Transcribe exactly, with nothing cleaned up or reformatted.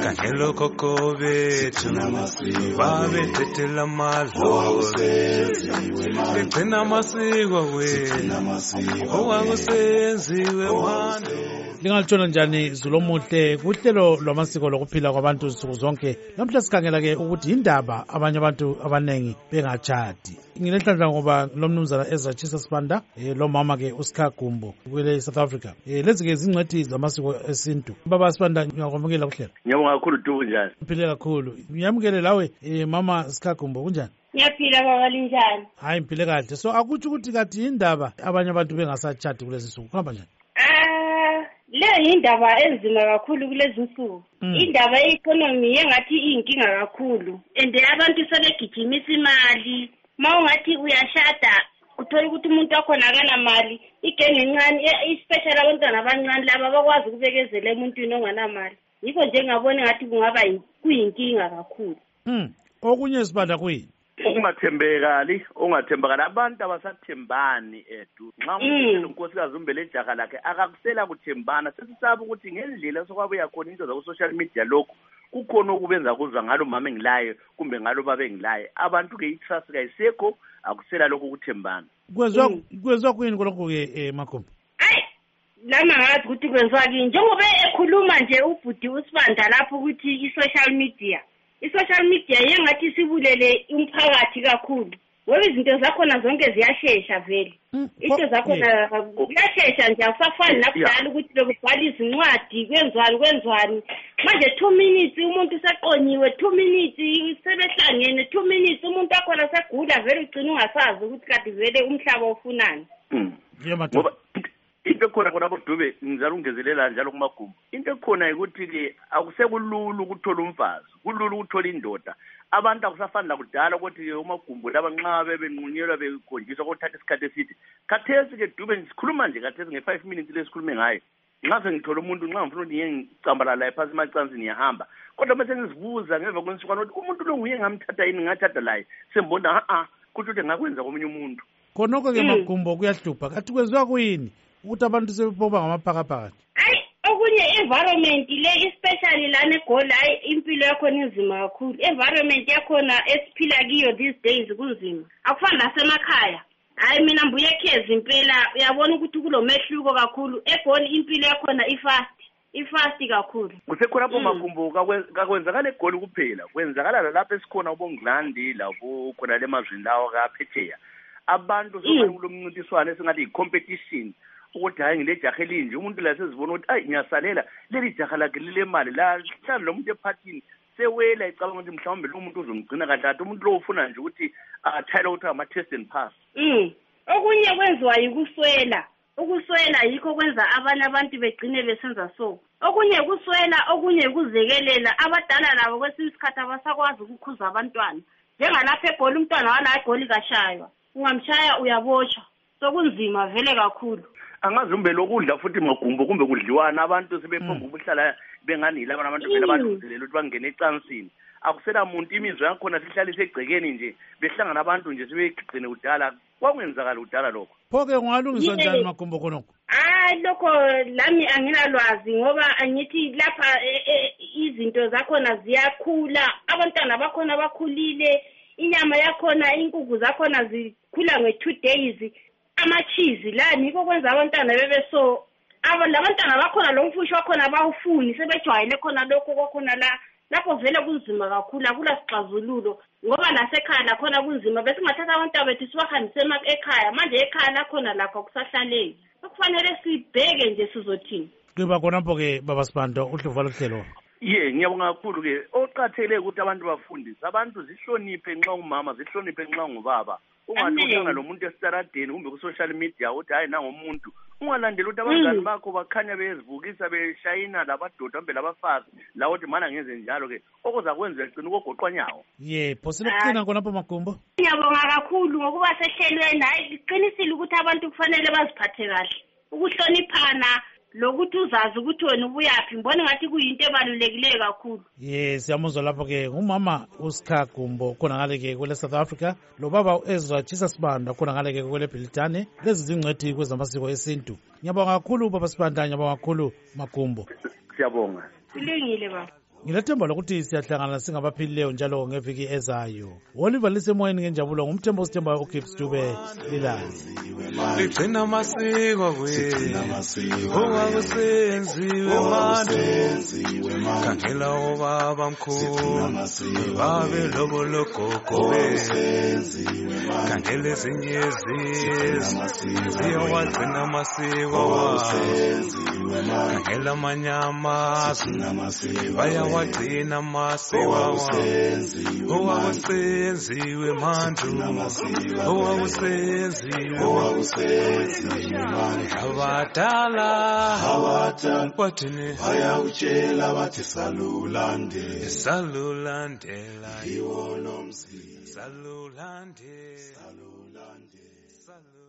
Kanelo koko bethu babe thethela madlozi begcina amasiko wethu owakusenziwe manje. Lingalutshona njani Zulomuhle kuhlelo lwamasiko lokuphila kwabantu nsuku zonke. Namhla sikhangela ke ukuthi indaba abanye abantu abanengi bengatshadi. Ngilenhlanhla ngoba lo mnumzana Ezra Chisasibanda eh, lo mama ke uSikha Gumbo kwele South Africa. Eh, lezi ke zingcwethi zamasiko esintu. Baba Sibanda ngiyakwamukela kuhlelo. Ngiyabonga kakhulu Dubu njani? Uphile kakhulu. Ngiyamukele lawe eh, mama Sikha Gumbo kunjani? Ngiyaphila baba linjani? Hayi mphile kahle. So akutsho ukuthi kathi indaba abanye abantu bengasatshadi kulezi nsuku. Kuhamba njani? Ah, le indaba enzima kakhulu kulezi nsuku. Mm. Indaba ye-economy yengathi iyinkinga kakhulu. And abantu sebegijimisa imali. Mawungathi uyashada uthola ukuthi umuntu wakhona akanamali, igenge encane especially abantwana abancane laba bakwazi ukubekezela emuntwini onganamali. Yikho nje ngabona ngathi kungaba kuyinkinga kakhulu. Mm. Okunye Sibanda kuyini? Ungathembekali, ungathembakala abantu abasathembani edu. Nxa umuntu unkosikazi umbele ejaha lakhe akakusela kuthembana. Sesisaba ukuthi ngendlela sokwabuya khona into zaku social media lokho kukhona okubenza kuzwa ngalo mama engilaye kumbe ngalo baba engilaye. Abantu ke itrust kayisekho akusela lokho ukuthembana. Kwezwa kwezwa kuyini kolokho ke eh, Makhombo? Hayi lama ngathi ukuthi kwenziwa kini njengoba ekhuluma nje ubhudi uSibanda lapho ukuthi i-social media i-social media yengathi sibulele umphakathi kakhulu. Ngoba izinto zakhona zonke ziyashesha vele. Mm, Into zakhona ziyashesha nje akusafani nakudala ukuthi bekubhala izincwadi kwenzwani kwenzwani. Manje two minutes umuntu seqonyiwe, two minutes sebehlangene, two minutes umuntu akhona segula vele ugcina ungasazi ukuthi kade vele umhlaba ufunani. Mm. Ngoba into khona khona bodube ngizala ungezelela njalo kumagumu. Into khona ukuthi ke akusekulula ukuthola umfazi, kulula ukuthola indoda. Abantu akusafani lakudala ukuthi umagumbu laba nxa bebenqunyelwa bekhonjiswa ukuthatha isikhathi eside. Khathesi ke Dube ngisikhuluma nje khathesi nge five minutes lesikhulume ngayo. Nxa sengithola umuntu nxa ngifuna ukuthi ngiye ngicambala la phansi emacansini ngiyahamba. Kodwa bese ngizibuza ngemva kwensuku ukuthi umuntu lo nguye ngamthatha yini ngathatha la. Sembona ha ah kuthi ukuthi ngakwenza komunye umuntu. khonoko ke Magumbo kuyahlupha. Kathi kwenziwa kuyini ukuthi abantu sebephoba ngamaphakaphakathi? Hayi okunye environment le especially lana eGoli hayi impilo yakho inzima kakhulu. Environment yakhona esiphila kiyo these days kunzima. Akufani nasemakhaya. Hayi mina mbuye ekhezi impela uyabona ukuthi kulomehluko kakhulu. eGoli impilo yakhona ifast. Ifast kakhulu. Kusekhona lapho Magumbo kakwenzakala eGoli kuphela. Kwenzakala lapha esikhona uBongilandi lapho khona le mazwini lawo kaPhethea. Abantu sokuthi kulomncintiswano esingathi i-competition. Ukuthi hayi ngile jaha elinje umuntu la sezibona ukuthi ayi ngiyasalela leli jaha lakhe lile mali la hlala lo muntu ephathini sewela icabanga ukuthi mhlawumbe lo muntu uzomgcina kanti umuntu lo ufuna nje ukuthi athayile ukuthi ama test and pass. Mm. Okunye kwenziwa yikuswela. Ukuswela yikho kwenza abanye abantu begcine besenza so. Okunye kuswela, okunye ukuzekelela. Abadala labo kwesinye isikhathi abasakwazi ukukhuza abantwana. Njengalapha eGoli umntwana wala eGoli kashaywa. Ungamshaya uyaboshwa. Sokunzima vele kakhulu. Angazi umbe lokudla futhi Magumbo kumbe kudliwana abantu sebephomba ukuhlala bengani laba abantu vele abaluzelela ukuthi bangene ecansini. Akusela umuntu imizwa yakhona sihlala isegcekeni nje behlangana abantu nje sebegcine udala kwangenzakala udala lokho. Phoke ungalungisa njani Magumbo khonoko? Hayi lokho lami anginalwazi ngoba angithi lapha izinto zakhona ziyakhula, abantwana bakhona bakhulile, inyama yakhona inkukhu zakhona zikhula nge two days. Amachizi la niko kwenza abantwana bebe so abantwana bakhona lo mfusho wakhona bawufuni sebejwayele khona lokho kwakhona la lapho vele kunzima kakhulu akula sixazululo ngoba lasekhaya la khona kunzima bese ngathatha abantwana bethu sibahambise ekhaya manje ekhaya la khona lapho kusahlaleki kufanele sibheke nje sizothini kuba khonapho ke baba Sibanda uhluva lohlelo. Ye ngiyabonga kakhulu ke oqathele ukuthi abantu bafundise abantu zihloniphe nxa umama zihloniphe nxa ngubaba. Ungathokanga lo muntu esitaradeni kumbe ku social media uthi hayi nangomuntu ungalandela ukuthi abangani bakho bakhanya bezivukisa beshayina labadoda mbe labafazi la uthi mana ngenze njalo ke okuza kwenza ecina ukogoqwa nyawo. Ye phosile kucina khonapho Magumbo. Ngiyabonga kakhulu ngokuba sehlelweni hayi iqinisile ukuthi abantu kufanele baziphathe kahle ukuhloniphana lokuthi uzazi ukuthi wena ubuyaphi ngibona ngathi kuyinto ebalulekileyo kakhulu. Yes siyamuzwa lapho ke ngumama uSikha Gumbo khona ngale ke kwele South Africa lo baba Ezra Chisasibanda khona ngale ke kwele Britane lezi zingcwethi kwezamasiko esintu. Ngiyabonga kakhulu baba Sibanda ngiyabonga kakhulu Magumbo. Siyabonga. Silungile baba. Ngilethemba lokuthi siyahlangana singabaphilileyo njalo ngeviki ezayo. Oliver lisemoyeni ngenjabulo ngumthembo sithemba uGibbs Dube lilazi. Ligcina amasiko kwethu okwakusenziwe manje khangela obaba mkhulu babe lobo logogo khangela ezinye izizwe ziyawagcina amasiko khangela amanyama bayawagcina amasiko okwakusenziwe manje okwakusenziwe abadala wathini bayawutshela bathi salulandela salulandela iwo lo mzi salulandela